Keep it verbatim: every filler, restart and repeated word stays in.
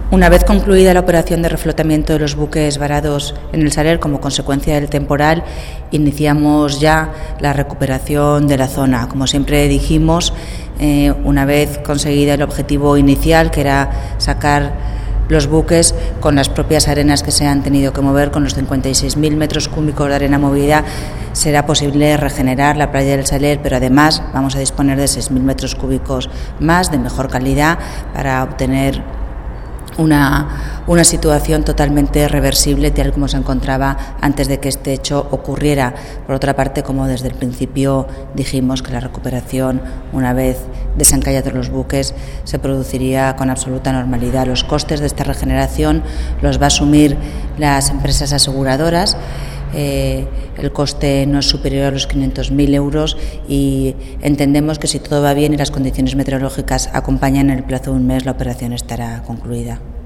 Una vez concluida la operación de reflotamiento de los buques varados en el Saler como consecuencia del temporal, iniciamos ya la recuperación de la zona. Como siempre dijimos, eh, una vez conseguida el objetivo inicial, que era sacar los buques con las propias arenas que se han tenido que mover, con los cincuenta y seis mil metros cúbicos de arena movida, será posible regenerar la playa del Saler, pero además vamos a disponer de seis mil metros cúbicos más de mejor calidad para obtener Una, una situación totalmente reversible tal como se encontraba antes de que este hecho ocurriera. Por otra parte, como desde el principio dijimos, que la recuperación, una vez desencallados los buques, se produciría con absoluta normalidad. Los costes de esta regeneración los va a asumir las empresas aseguradoras. Eh, el coste no es superior a los quinientos mil euros y entendemos que si todo va bien y las condiciones meteorológicas acompañan, en el plazo de un mes la operación estará concluida.